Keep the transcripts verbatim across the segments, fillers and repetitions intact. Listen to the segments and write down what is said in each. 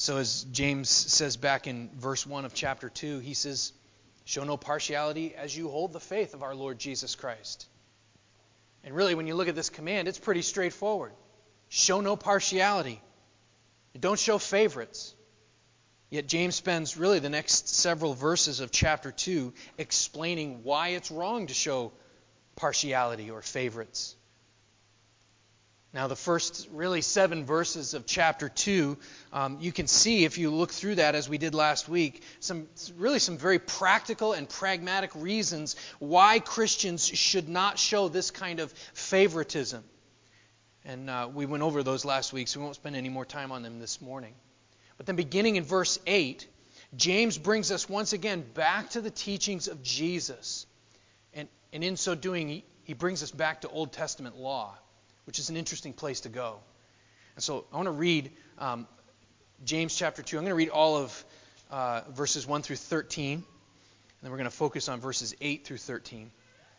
So as James says back in verse one of chapter two, he says, show no partiality as you hold the faith of our Lord Jesus Christ. And really, when you look at this command, it's pretty straightforward. Show no partiality. Don't show favorites. Yet James spends really the next several verses of chapter two explaining why it's wrong to show partiality or favorites. Now, the first really seven verses of chapter two, um, you can see if you look through that as we did last week, some really some very practical and pragmatic reasons why Christians should not show this kind of favoritism. And uh, we went over those last week, so we won't spend any more time on them this morning. But then beginning in verse eight, James brings us once again back to the teachings of Jesus. And, and in so doing, he, he brings us back to Old Testament law, which is an interesting place to go. And so I want to read um, James chapter two. I'm going to read all of uh, verses one through thirteen. And then we're going to focus on verses eight through thirteen. And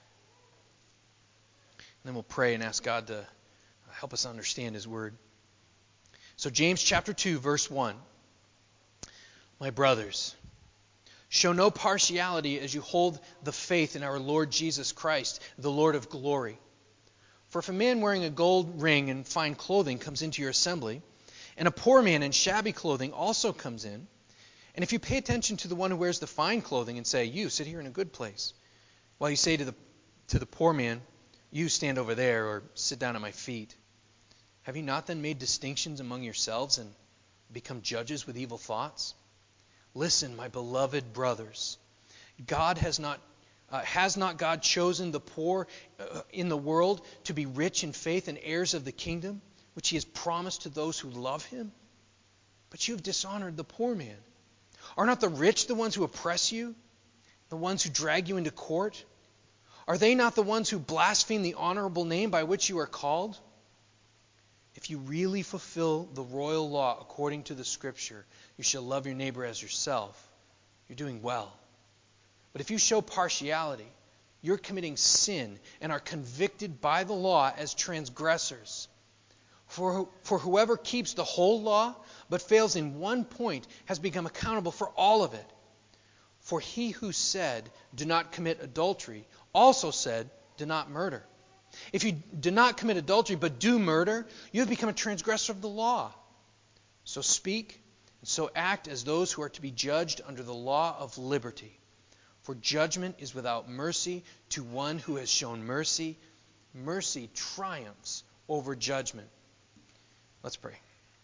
then we'll pray and ask God to help us understand His Word. So James chapter two, verse one. My brothers, show no partiality as you hold the faith in our Lord Jesus Christ, the Lord of glory. For if a man wearing a gold ring and fine clothing comes into your assembly, and a poor man in shabby clothing also comes in, and if you pay attention to the one who wears the fine clothing and say, you sit here in a good place, while you say to the to the poor man, you stand over there or sit down at my feet, have you not then made distinctions among yourselves and become judges with evil thoughts? Listen, my beloved brothers, God has not Uh, has not God chosen the poor uh, in the world to be rich in faith and heirs of the kingdom, which He has promised to those who love Him? But you have dishonored the poor man. Are not the rich the ones who oppress you, the ones who drag you into court? Are they not the ones who blaspheme the honorable name by which you are called? If you really fulfill the royal law according to the Scripture, you shall love your neighbor as yourself, you're doing well. But if you show partiality, you're committing sin and are convicted by the law as transgressors. For, for whoever keeps the whole law but fails in one point has become accountable for all of it. For he who said, do not commit adultery, also said, do not murder. If you do not commit adultery but do murder, you have become a transgressor of the law. So speak and so act as those who are to be judged under the law of liberty. For judgment is without mercy to one who has shown mercy. Mercy triumphs over judgment. Let's pray.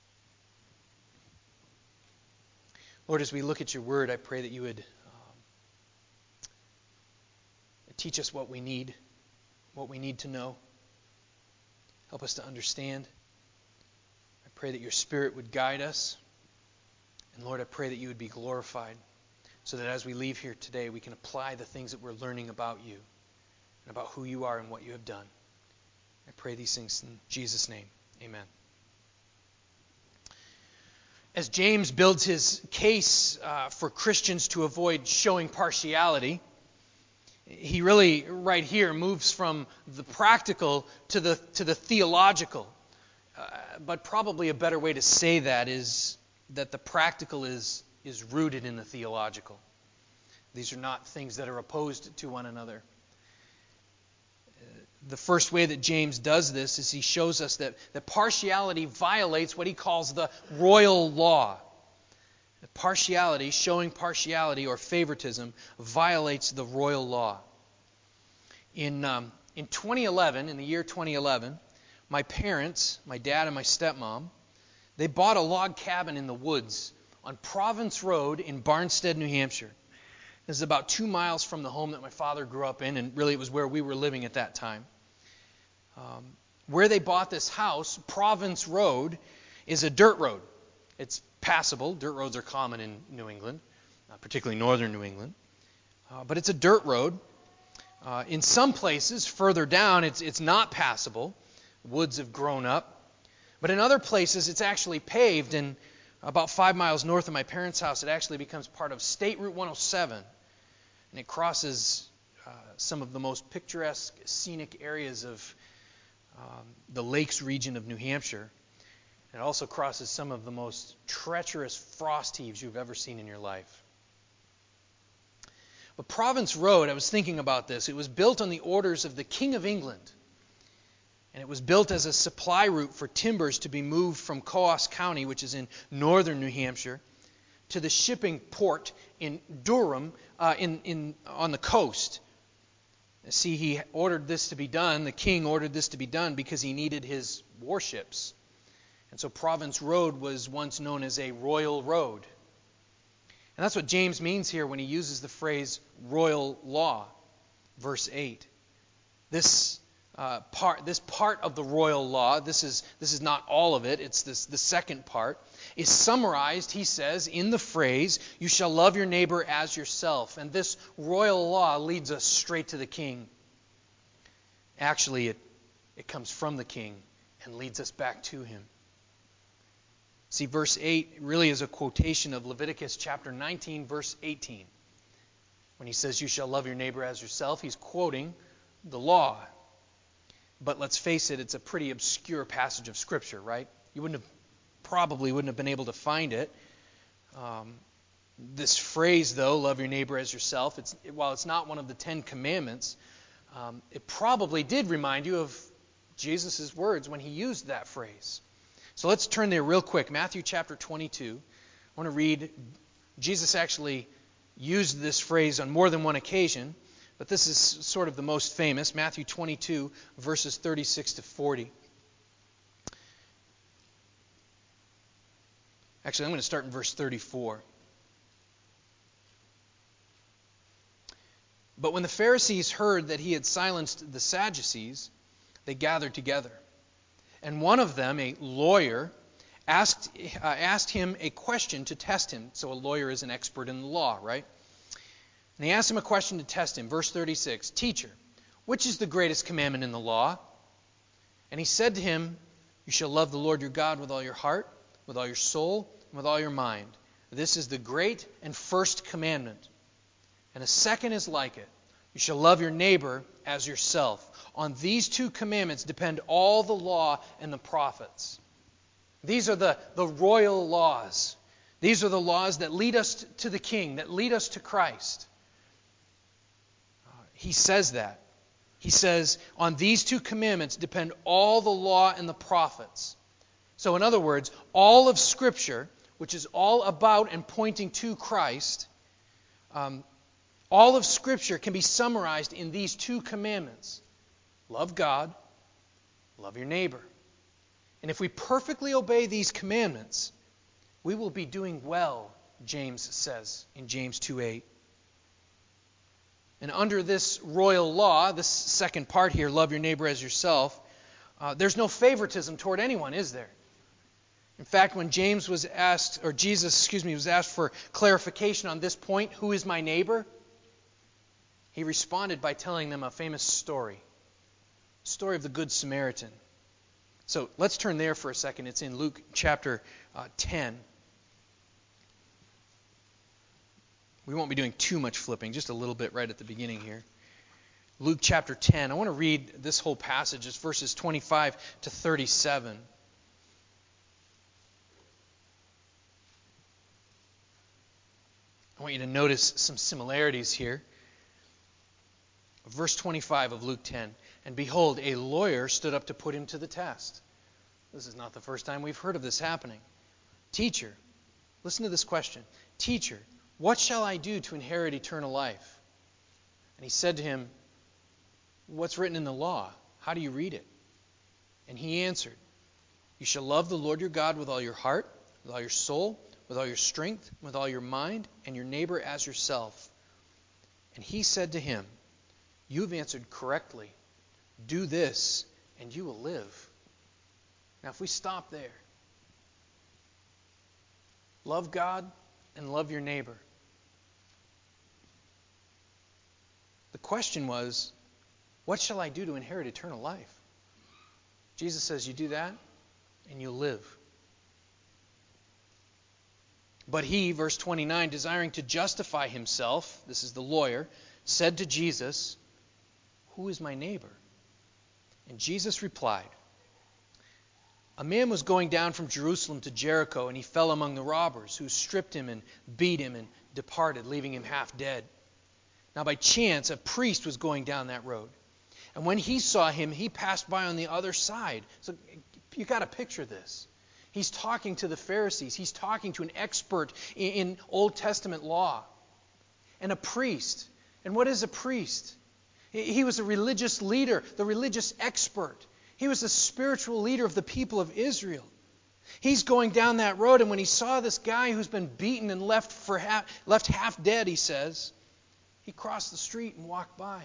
Lord, as we look at your word, I pray that you would um, teach us what we need, what we need to know. Help us to understand. I pray that your Spirit would guide us. And Lord, I pray that you would be glorified, so that as we leave here today, we can apply the things that we're learning about you and about who you are and what you have done. I pray these things in Jesus' name. Amen. As James builds his case uh, for Christians to avoid showing partiality, he really, right here, moves from the practical to the, to the theological. Uh, but probably a better way to say that is that the practical is is rooted in the theological. These are not things that are opposed to one another. Uh, the first way that James does this is he shows us that, that partiality violates what he calls the royal law. That partiality, showing partiality or favoritism, violates the royal law. In, um, in twenty eleven, in the year twenty eleven, my parents, my dad and my stepmom, they bought a log cabin in the woods on Province Road in Barnstead, New Hampshire. This is about two miles from the home that my father grew up in, and really it was where we were living at that time. Um, where they bought this house, Province Road, is a dirt road. It's passable. Dirt roads are common in New England, uh, particularly northern New England. Uh, but it's a dirt road. Uh, in some places, further down, it's, it's not passable. Woods have grown up. But in other places, it's actually paved, and about five miles north of my parents' house, it actually becomes part of State Route one oh seven. And it crosses uh, some of the most picturesque, scenic areas of um, the lakes region of New Hampshire. It also crosses some of the most treacherous frost heaves you've ever seen in your life. But Province Road, I was thinking about this, it was built on the orders of the King of England. And it was built as a supply route for timbers to be moved from Coos County, which is in northern New Hampshire, to the shipping port in Durham uh, in, in, on the coast. See, he ordered this to be done, the king ordered this to be done because he needed his warships. And so Province Road was once known as a royal road. And that's what James means here when he uses the phrase royal law, verse eight. This uh, part, this part of the royal law, this is this is not all of it, it's this the second part, is summarized, he says, in the phrase, "You shall love your neighbor as yourself." And this royal law leads us straight to the king. Actually, it, it comes from the king and leads us back to him. See, verse eight really is a quotation of Leviticus chapter nineteen, verse eighteen. When he says, "You shall love your neighbor as yourself," he's quoting the law. But let's face it, it's a pretty obscure passage of Scripture, right? You wouldn't have, probably wouldn't have been able to find it. Um, this phrase, though, "love your neighbor as yourself," it's, while it's not one of the Ten Commandments, um, it probably did remind you of Jesus' words when he used that phrase. So let's turn there real quick. Matthew chapter twenty-two. I want to read, Jesus actually used this phrase on more than one occasion, but this is sort of the most famous. Matthew twenty-two, verses thirty-six to forty. Actually, I'm going to start in verse thirty-four. "But when the Pharisees heard that he had silenced the Sadducees, they gathered together. And one of them, a lawyer, asked, uh, asked him a question to test him." So a lawyer is an expert in the law, right? And he asked him a question to test him. Verse thirty-six, "Teacher, which is the greatest commandment in the law?" And he said to him, "You shall love the Lord your God with all your heart, with all your soul, and with all your mind. This is the great and first commandment. And a second is like it. You shall love your neighbor as yourself. On these two commandments depend all the law and the prophets." These are the, the royal laws. These are the laws that lead us to the King, that lead us to Christ. Uh, he says that. He says, on these two commandments depend all the law and the prophets. So in other words, all of Scripture, which is all about and pointing to Christ, um, all of Scripture can be summarized in these two commandments. Love God, love your neighbor. And if we perfectly obey these commandments, we will be doing well, James says in James two eight. And under this royal law, this second part here, love your neighbor as yourself, uh, there's no favoritism toward anyone, is there? In fact, when James was asked, or Jesus, excuse me, was asked for clarification on this point, who is my neighbor? He responded by telling them a famous story. Story of the Good Samaritan. So let's turn there for a second. It's in Luke chapter uh, ten. We won't be doing too much flipping, just a little bit right at the beginning here. Luke chapter ten. I want to read this whole passage. It's verses twenty-five to thirty-seven. I want you to notice some similarities here. Verse twenty-five of Luke ten. "And behold, a lawyer stood up to put him to the test." This is not the first time we've heard of this happening. "Teacher," listen to this question. "Teacher, what shall I do to inherit eternal life?" And he said to him, "What's written in the law? How do you read it?" And he answered, "You shall love the Lord your God with all your heart, with all your soul, with all your strength, with all your mind, and your neighbor as yourself." And he said to him, "You've answered correctly. Do this, and you will live." Now, if we stop there, love God and love your neighbor. The question was, what shall I do to inherit eternal life? Jesus says, you do that, and you'll live. But he, verse twenty-nine, desiring to justify himself, this is the lawyer, said to Jesus, "Who is my neighbor?" And Jesus replied, A man was going down from Jerusalem to Jericho, and he fell among the robbers, who stripped him and beat him and departed, leaving him half dead. Now by chance, a priest was going down that road. And when he saw him, he passed by on the other side. So you got to picture this. He's talking to the Pharisees. He's talking to an expert in, in Old Testament law. And a priest. And what is a priest? He, he was a religious leader, the religious expert. He was the spiritual leader of the people of Israel. He's going down that road, and when he saw this guy who's been beaten and left for half, left half dead, he says, he crossed the street and walked by.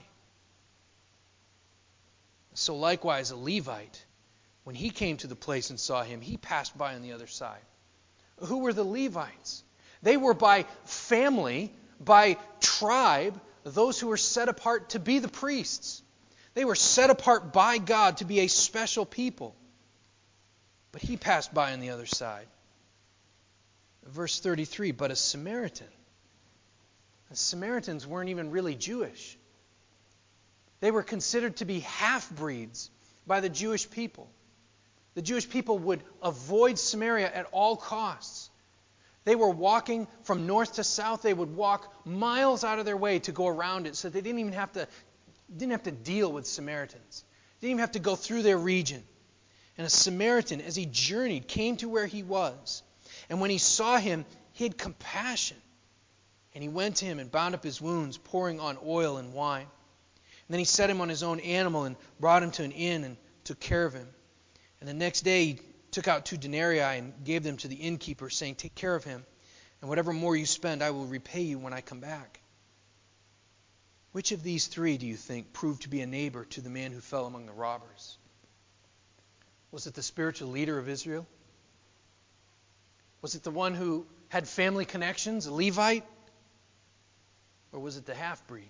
So likewise, a Levite, when he came to the place and saw him, he passed by on the other side. Who were the Levites? They were by family, by tribe, those who were set apart to be the priests. They were set apart by God to be a special people. But he passed by on the other side. Verse thirty-three, but a Samaritan. The Samaritans weren't even really Jewish. They were considered to be half-breeds by the Jewish people. The Jewish people would avoid Samaria at all costs. They were walking from north to south. They would walk miles out of their way to go around it, so they didn't even have to, didn't have to deal with Samaritans. They didn't even have to go through their region. And a Samaritan, as he journeyed, came to where he was. And when he saw him, he had compassion. And he went to him and bound up his wounds, pouring on oil and wine. And then he set him on his own animal and brought him to an inn and took care of him. And the next day he took out two denarii and gave them to the innkeeper, saying, take care of him, and whatever more you spend, I will repay you when I come back. Which of these three, do you think, proved to be a neighbor to the man who fell among the robbers? Was it the spiritual leader of Israel? Was it the one who had family connections, a Levite? Or was it the half-breed?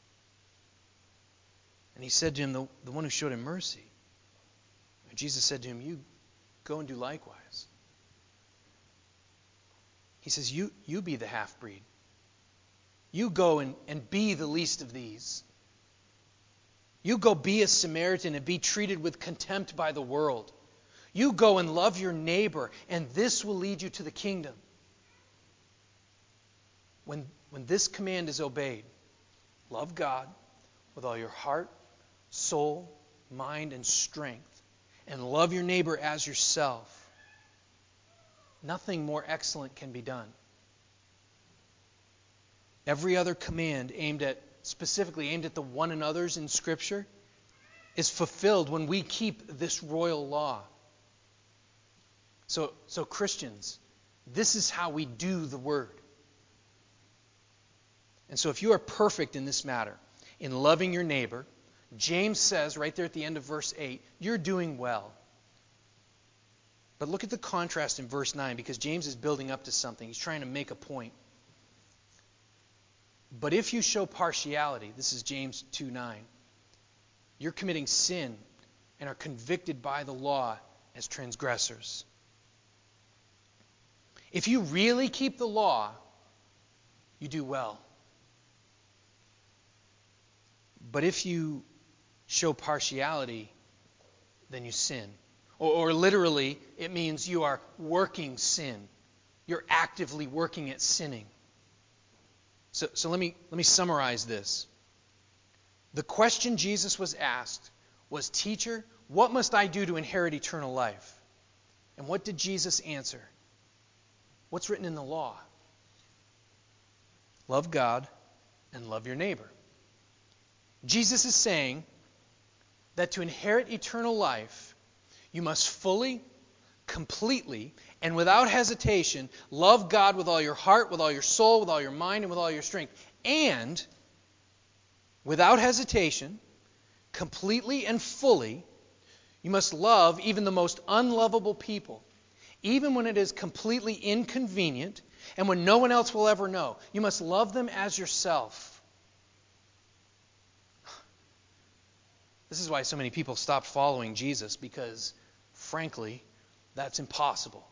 And he said to him, the, the one who showed him mercy. And Jesus said to him, you go and do likewise. He says, you, you be the half-breed. You go and, and be the least of these. You go be a Samaritan and be treated with contempt by the world. You go and love your neighbor, and this will lead you to the kingdom. When, when this command is obeyed, love God with all your heart, soul, mind, and strength, and love your neighbor as yourself, nothing more excellent can be done. Every other command aimed at, specifically aimed at the one another's in Scripture, is fulfilled when we keep this royal law. So, so Christians, this is how we do the Word. And so if you are perfect in this matter, in loving your neighbor, James says right there at the end of verse eight, you're doing well. But look at the contrast in verse nine, because James is building up to something. He's trying to make a point. But if you show partiality, this is James two nine, you're committing sin and are convicted by the law as transgressors. If you really keep the law, you do well. But if you show partiality, then you sin. Or, or literally, it means you are working sin. You're actively working at sinning. So, so let me let me summarize this. The question Jesus was asked was, Teacher, what must I do to inherit eternal life? And what did Jesus answer? What's written in the law? Love God and love your neighbor. Jesus is saying that to inherit eternal life, you must fully, completely, and without hesitation love God with all your heart, with all your soul, with all your mind, and with all your strength. And, without hesitation, completely and fully, you must love even the most unlovable people, even when it is completely inconvenient and when no one else will ever know. You must love them as yourself. This is why so many people stopped following Jesus, because, frankly, that's impossible.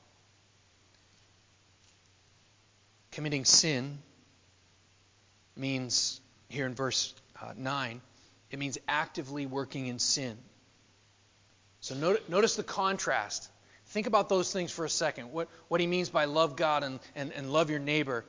Committing sin means, here in verse uh, nine, it means actively working in sin. So notice, notice the contrast. Think about those things for a second. What, what he means by love God and, and, and love your neighbor.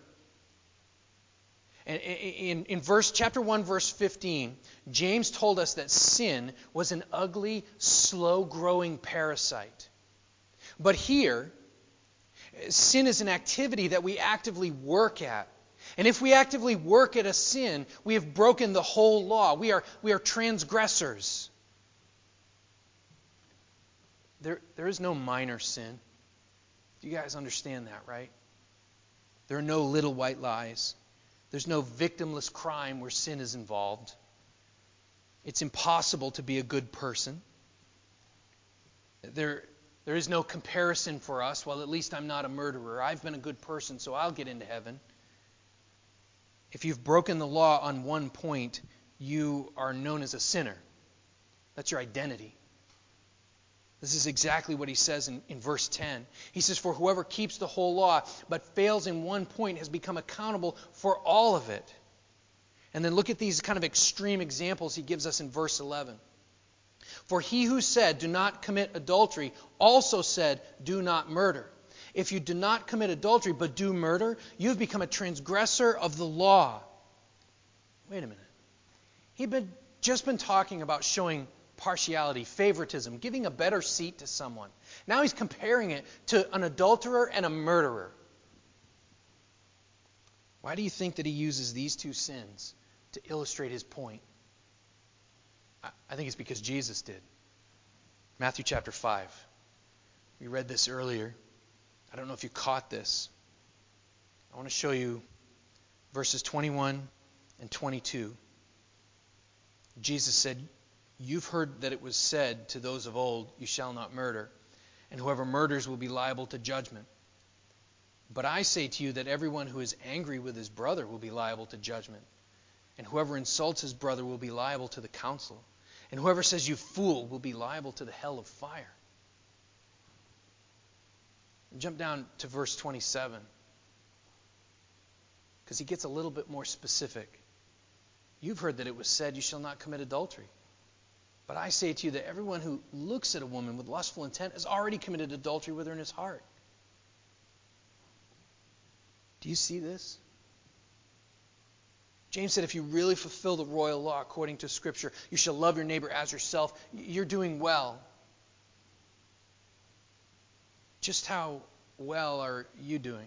And in, in verse chapter one, verse fifteen, James told us that sin was an ugly, slow-growing parasite. But here, sin is an activity that we actively work at. And if we actively work at a sin, we have broken the whole law. We are, we are transgressors. There, there is no minor sin. You guys understand that, right? There are no little white lies. There's no victimless crime where sin is involved. It's impossible to be a good person. There, there is no comparison for us. Well, at least I'm not a murderer. I've been a good person, so I'll get into heaven. If you've broken the law on one point, you are known as a sinner. That's your identity. This is exactly what he says in, in verse ten. He says, "For whoever keeps the whole law but fails in one point has become accountable for all of it." And then look at these kind of extreme examples he gives us in verse eleven. "For he who said, 'Do not commit adultery,' also said, 'Do not murder.' If you do not commit adultery but do murder, you have become a transgressor of the law." Wait a minute. He'd been, just been talking about showing partiality, favoritism, giving a better seat to someone. Now he's comparing it to an adulterer and a murderer. Why do you think that he uses these two sins to illustrate his point? I think it's because Jesus did. Matthew chapter five. We read this earlier. I don't know if you caught this. I want to show you verses twenty-one and twenty-two. Jesus said, "You've heard that it was said to those of old, 'You shall not murder,' and whoever murders will be liable to judgment. But I say to you that everyone who is angry with his brother will be liable to judgment, and whoever insults his brother will be liable to the council, and whoever says 'You fool' will be liable to the hell of fire." Jump down to verse twenty-seven, because he gets a little bit more specific. "You've heard that it was said, 'You shall not commit adultery.' But I say to you that everyone who looks at a woman with lustful intent has already committed adultery with her in his heart." Do you see this? James said if you really fulfill the royal law according to Scripture, you shall love your neighbor as yourself, you're doing well. Just how well are you doing?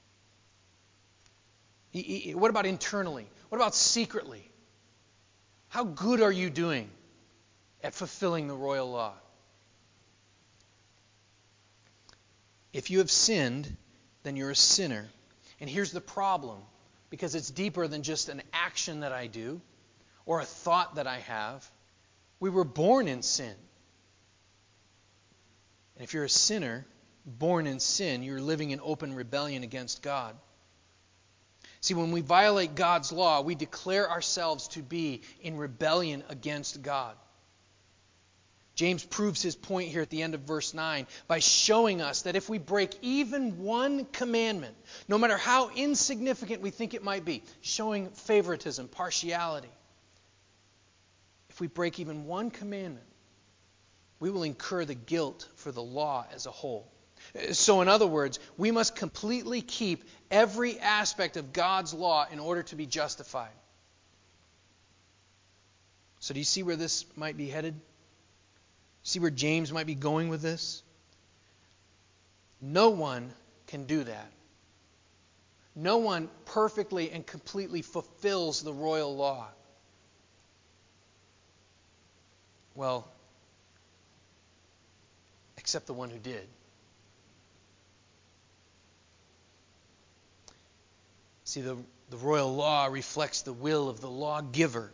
What about internally? What about secretly? How good are you doing at fulfilling the royal law? If you have sinned, then you're a sinner. And here's the problem, because it's deeper than just an action that I do or a thought that I have. We were born in sin. And if you're a sinner, born in sin, you're living in open rebellion against God. See, when we violate God's law, we declare ourselves to be in rebellion against God. James proves his point here at the end of verse nine by showing us that if we break even one commandment, no matter how insignificant we think it might be, showing favoritism, partiality, if we break even one commandment, we will incur the guilt for the law as a whole. So in other words, we must completely keep every aspect of God's law in order to be justified. So do you see where this might be headed? See where James might be going with this? No one can do that. No one perfectly and completely fulfills the royal law. Well, except the one who did. See, the, the royal law reflects the will of the lawgiver.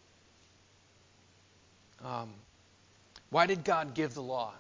Um, why did God give the law?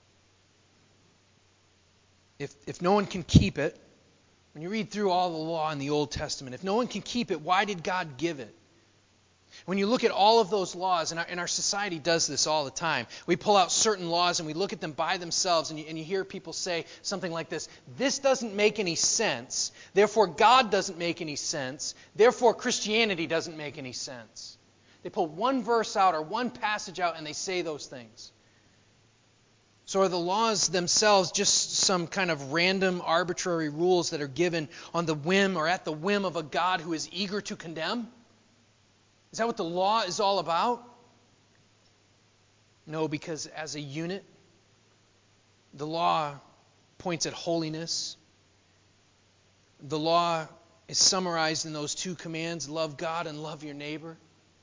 If, if no one can keep it, when you read through all the law in the Old Testament, if no one can keep it, why did God give it? When you look at all of those laws, and our, and our society does this all the time, we pull out certain laws and we look at them by themselves, and you, and you hear people say something like this: this doesn't make any sense, therefore God doesn't make any sense, therefore Christianity doesn't make any sense. They pull one verse out or one passage out and they say those things. So are the laws themselves just some kind of random, arbitrary rules that are given on the whim or at the whim of a God who is eager to condemn? Is that what the law is all about? No, because as a unit, the law points at holiness. The law is summarized in those two commands, love God and love your neighbor.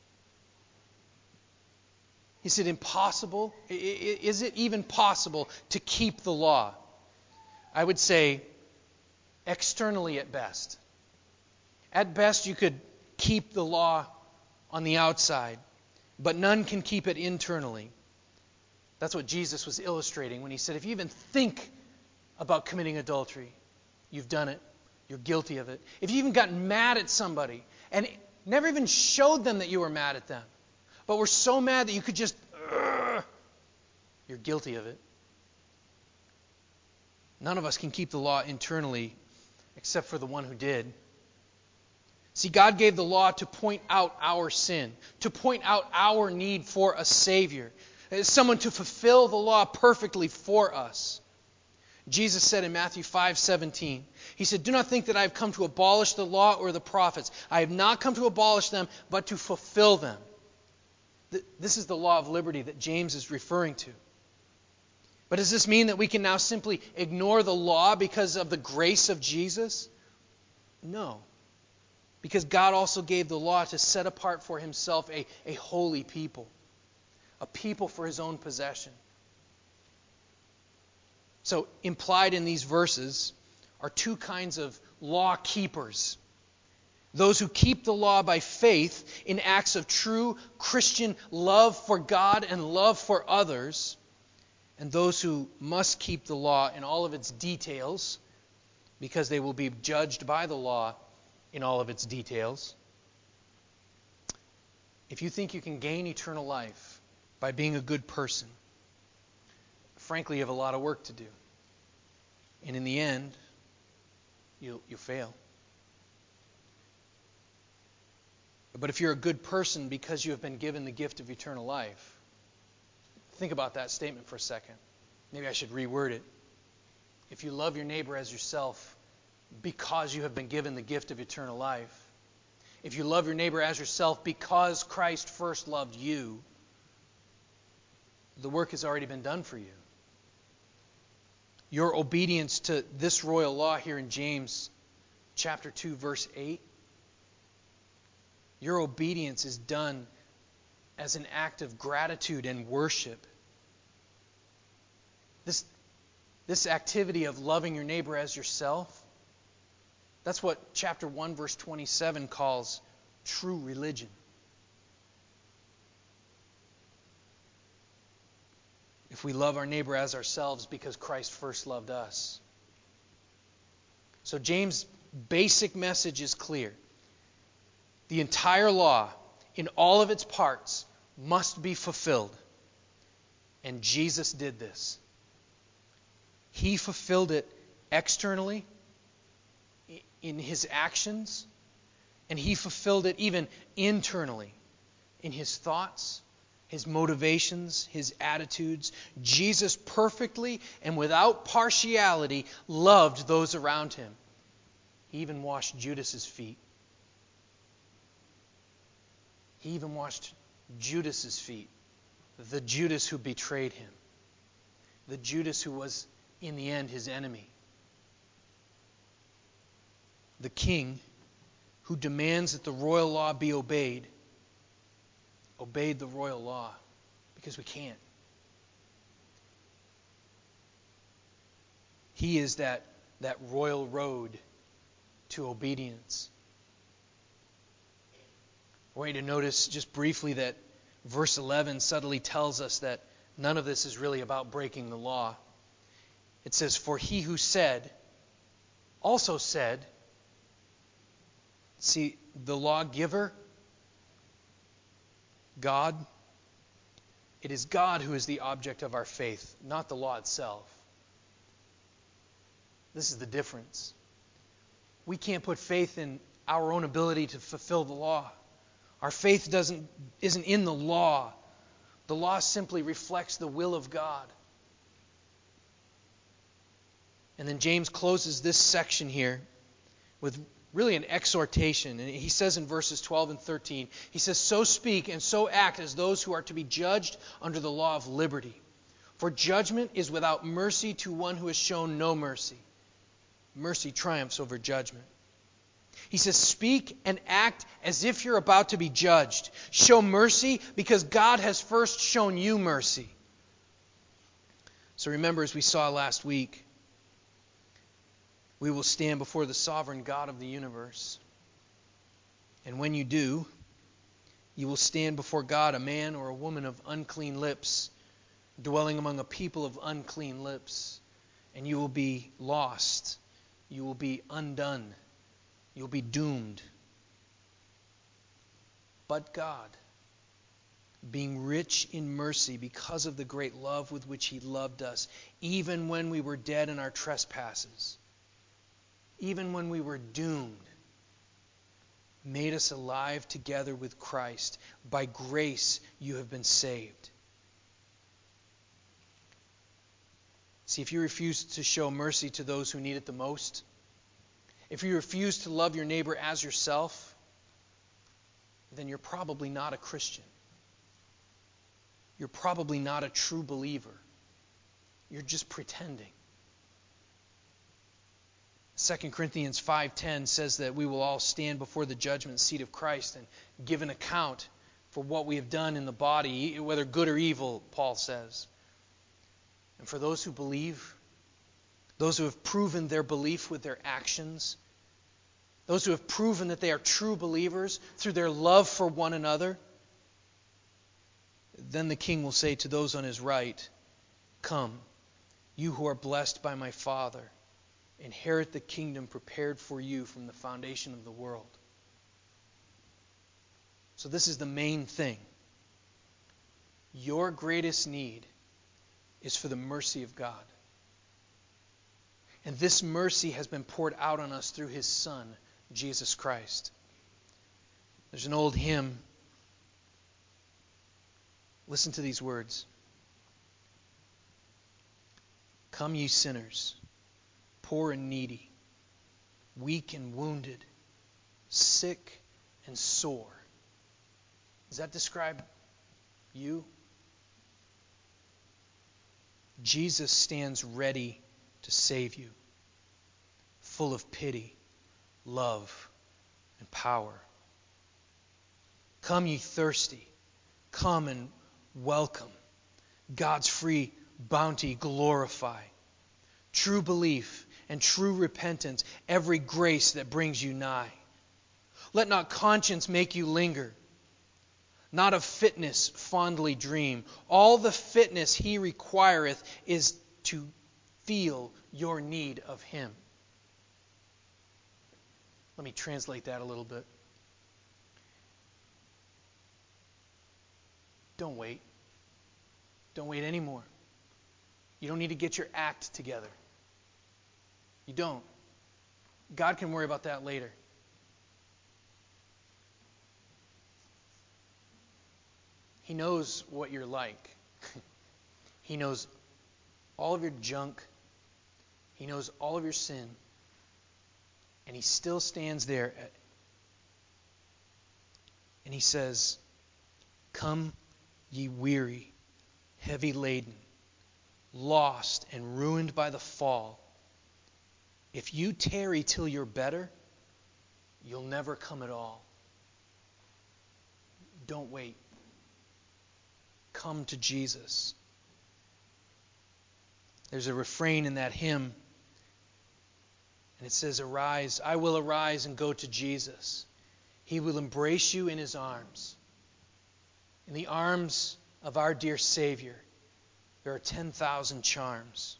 Is it impossible? Is it even possible to keep the law? I would say externally at best. At best, you could keep the law on the outside, but none can keep it internally. That's what Jesus was illustrating when he said, if you even think about committing adultery, you've done it. You're guilty of it. If you even got mad at somebody and never even showed them that you were mad at them, but were so mad that you could just, Ugh, you're guilty of it. None of us can keep the law internally except for the one who did. See, God gave the law to point out our sin, to point out our need for a Savior, someone to fulfill the law perfectly for us. Jesus said in Matthew five seventeen, he said, do not think that I have come to abolish the law or the prophets. I have not come to abolish them, but to fulfill them. This is the law of liberty that James is referring to. But does this mean that we can now simply ignore the law because of the grace of Jesus? No. Because God also gave the law to set apart for himself a, a holy people, a people for his own possession. So implied in these verses are two kinds of law keepers. Those who keep the law by faith in acts of true Christian love for God and love for others, and those who must keep the law in all of its details because they will be judged by the law in all of its details. If you think you can gain eternal life by being a good person, frankly, you have a lot of work to do. And in the end, you'll, you'll fail. But if you're a good person because you have been given the gift of eternal life, think about that statement for a second. Maybe I should reword it. If you love your neighbor as yourself because you have been given the gift of eternal life, if you love your neighbor as yourself because Christ first loved you, the work has already been done for you. Your obedience to this royal law here in James chapter two, verse eight, your obedience is done as an act of gratitude and worship. This, this activity of loving your neighbor as yourself, that's what chapter one, verse twenty-seven calls true religion. If we love our neighbor as ourselves because Christ first loved us. So James' basic message is clear. The entire law, in all of its parts, must be fulfilled. And Jesus did this. He fulfilled it externally, in his actions, and he fulfilled it even internally, in his thoughts, his motivations, his attitudes. Jesus perfectly and without partiality loved those around him. He even washed Judas's feet. He even washed Judas's feet, the Judas who betrayed him, the Judas who was in the end his enemy. The king who demands that the royal law be obeyed, obeyed the royal law because we can't. He is that, that royal road to obedience. I want you to notice just briefly that verse eleven subtly tells us that none of this is really about breaking the law. It says, for he who said, also said, see, the lawgiver, God, it is God who is the object of our faith, not the law itself. This is the difference. We can't put faith in our own ability to fulfill the law. Our faith doesn't isn't in the law. The law simply reflects the will of God. And then James closes this section here with really an exhortation. And he says in verses twelve and thirteen, he says, "So speak and so act as those who are to be judged under the law of liberty. For judgment is without mercy to one who has shown no mercy." Mercy triumphs over judgment. He says, speak and act as if you're about to be judged. Show mercy because God has first shown you mercy. So remember, as we saw last week, we will stand before the sovereign God of the universe. And when you do, you will stand before God, a man or a woman of unclean lips, dwelling among a people of unclean lips. And you will be lost. You will be undone. You'll be doomed. But God, being rich in mercy because of the great love with which He loved us, even when we were dead in our trespasses, even when we were doomed, made us alive together with Christ. By grace you have been saved. See, if you refuse to show mercy to those who need it the most, if you refuse to love your neighbor as yourself, then you're probably not a Christian. You're probably not a true believer. You're just pretending. Second Corinthians five ten says that we will all stand before the judgment seat of Christ and give an account for what we have done in the body, whether good or evil, Paul says. And for those who believe, those who have proven their belief with their actions, those who have proven that they are true believers through their love for one another, then the King will say to those on his right, "Come, you who are blessed by my Father, inherit the kingdom prepared for you from the foundation of the world." So this is the main thing. Your greatest need is for the mercy of God. And this mercy has been poured out on us through His Son, Jesus Christ. There's an old hymn. Listen to these words. "Come ye sinners, poor and needy, weak and wounded, sick and sore." Does that describe you? Jesus stands ready to save you, full of pity, love, and power. Come ye thirsty, come and welcome. God's free bounty glorify. True belief and true repentance, every grace that brings you nigh. Let not conscience make you linger. Not of fitness fondly dream. All the fitness He requireth is to feel your need of Him. Let me translate that a little bit. Don't wait. Don't wait anymore. You don't need to get your act together. You don't. God can worry about that later. He knows what you're like. He knows all of your junk. He knows all of your sin. And He still stands there at, and He says, "Come ye weary, heavy laden, lost and ruined by the fall. If you tarry till you're better, you'll never come at all. Don't wait. Come to Jesus." There's a refrain in that hymn, and it says, "Arise, I will arise and go to Jesus. He will embrace you in His arms." In the arms of our dear Savior, there are ten thousand charms.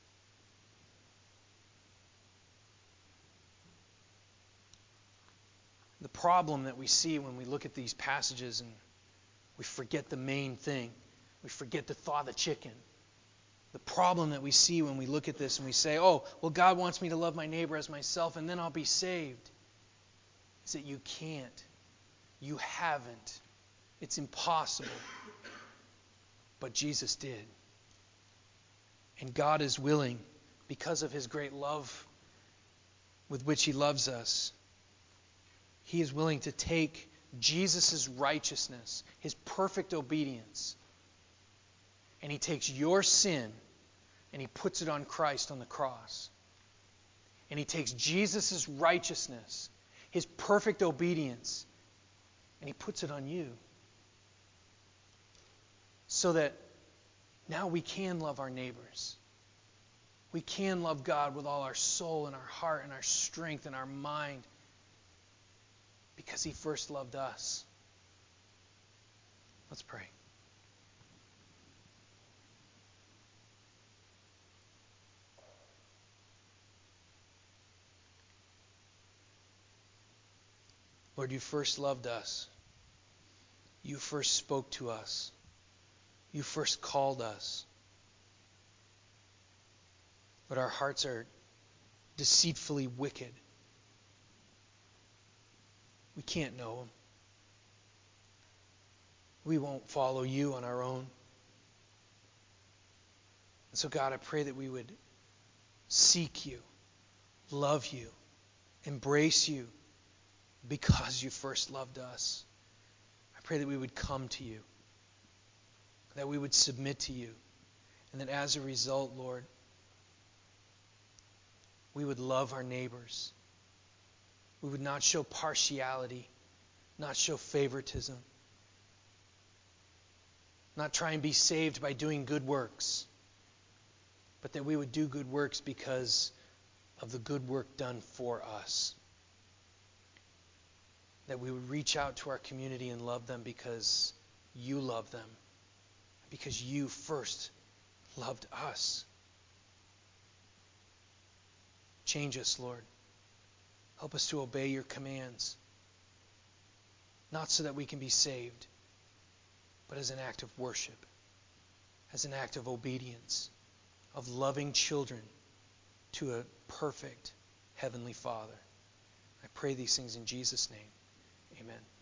The problem that we see when we look at these passages and we forget the main thing, we forget to thaw the chicken. The problem that we see when we look at this and we say, "Oh, well, God wants me to love my neighbor as myself and then I'll be saved," is that you can't. You haven't. It's impossible. But Jesus did. And God is willing because of his great love with which he loves us, he is willing to take Jesus' righteousness, his perfect obedience, and he takes your sin and he puts it on Christ on the cross. And he takes Jesus' righteousness, his perfect obedience, and he puts it on you. So that now we can love our neighbors. We can love God with all our soul and our heart and our strength and our mind because he first loved us. Let's pray. Lord, you first loved us. You first spoke to us. You first called us. But our hearts are deceitfully wicked. We can't know him. We won't follow you on our own. And so, God, I pray that we would seek you, love you, embrace you because you first loved us. I pray that we would come to you, that we would submit to you, and that as a result, Lord, we would love our neighbors. We would not show partiality, not show favoritism, not try and be saved by doing good works, but that we would do good works because of the good work done for us. That we would reach out to our community and love them because you love them, because you first loved us. Change us, Lord. Help us to obey your commands, not so that we can be saved, but as an act of worship, as an act of obedience, of loving children to a perfect Heavenly Father. I pray these things in Jesus' name. Amen.